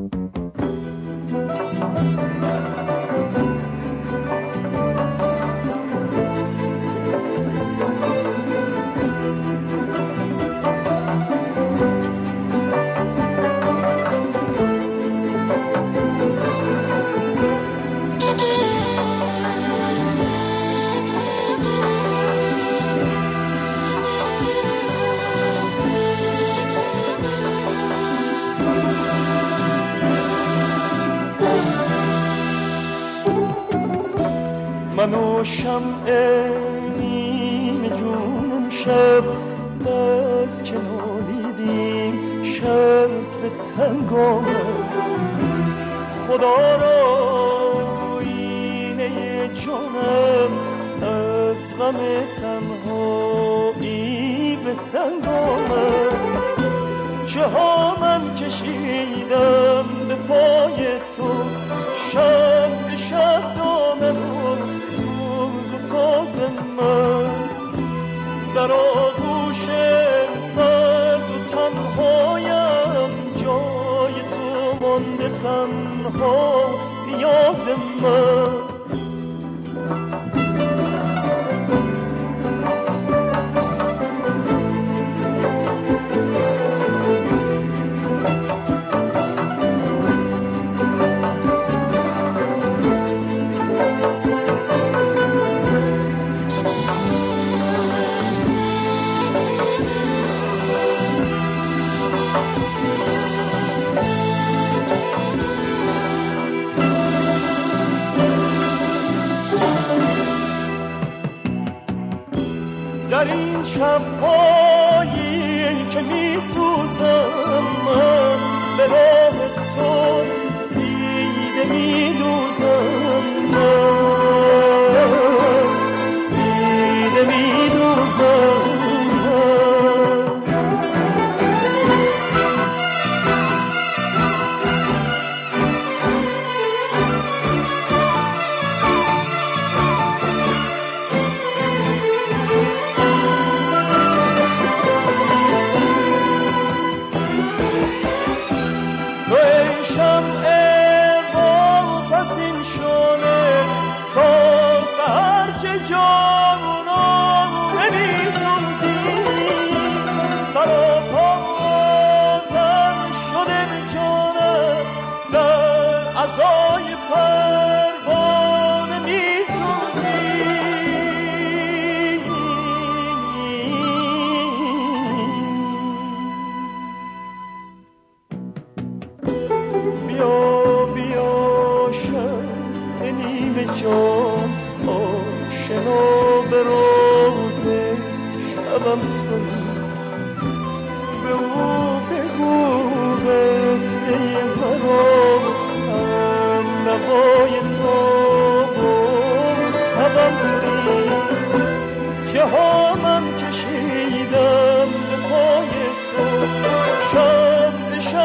من و شمع نیمه جونم شب دست که نالیدیم شب به تنگ آمد. خدا را اینه جانم از غم تنهایی به سنگ آمد. چه ها من کشیدم به پای تو شب به شب دامن و سوز و ساز من در آغوش سرد و تنهایم جای تو مانده تنها نیاز من. در این شب‌هایی که می‌سوزم من به راه تو دیده می‌دوزم من دیده می‌دوزم.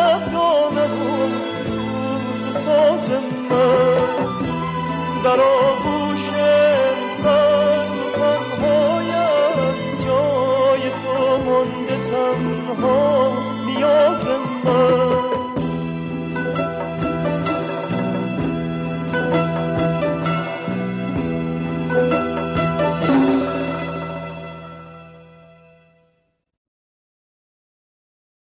در